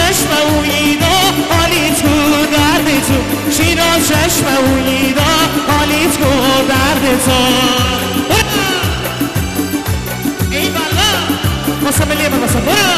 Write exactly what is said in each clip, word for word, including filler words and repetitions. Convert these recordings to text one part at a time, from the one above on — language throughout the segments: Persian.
چشم اویدا حالی تو درد تو شیراز چشم اویدا حالی تو درد تو ای والا واسه ملیه من واسه برو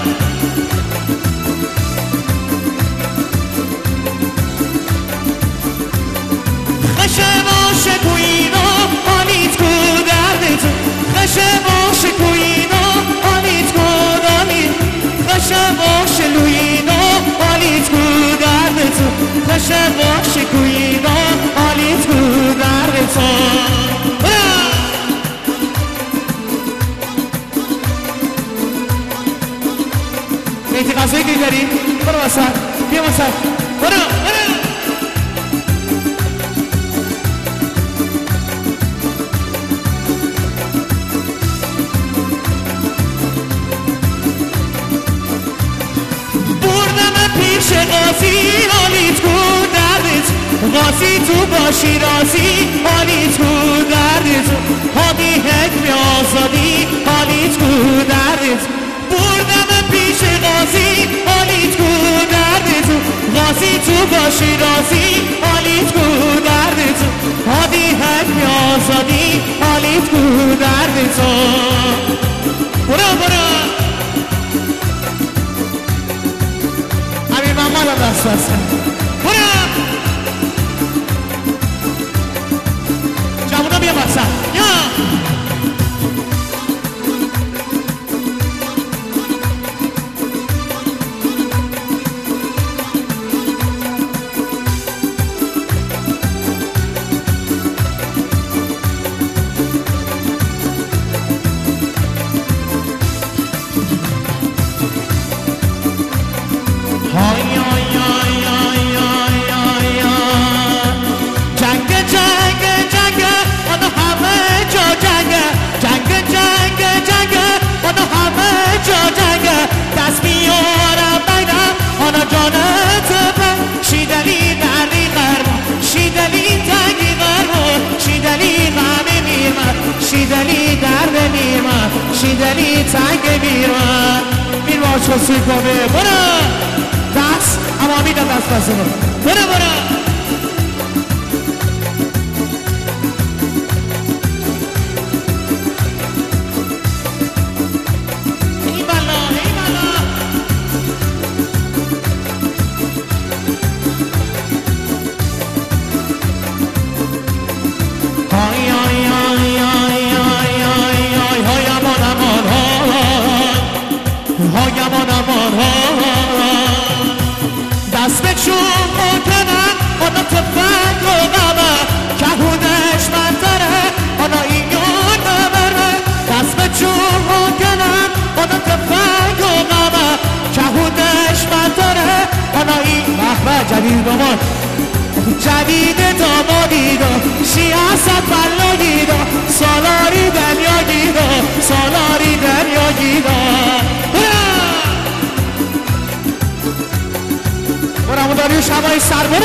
خشه باشه کوینا حالی تو درد تو خشه باشه کوینا حالی تو دامی خشه باشه لوینا حالی تو درد تو خشه باشه کوینا حالی تو درد تو بیتی قضایی که داری برو واسه بیا واسه برو برو قاضی حالی تو دردت قاضی تو باشی رازی حالی تو دردت حالی حکم آزادی حالی تو دردت بردم پیش قاضی حالی تو دردت قاضی تو باشی رازی حالی تو دردت حالی حکم آزادی حالی تو دردت برو برو مالا دست بستن برم جوونا بیا بستن یا شیدنی درد میرمن شیدنی تنگ میرمن میرمن چوسی کنه برو دست اما میدم دست بسته برو برو دست به چون مکنن آنا تفنگ و غمه که هونش منتره آنا این یون نبره دست به چون مکنن آنا تفنگ و غمه که هونش منتره آنا این محبه جدید داماد جدید دامادی دا سیاست بلایی دا سالاری دنیایی دا سالاری دنیایی دا برامون داریوش همایی سر برو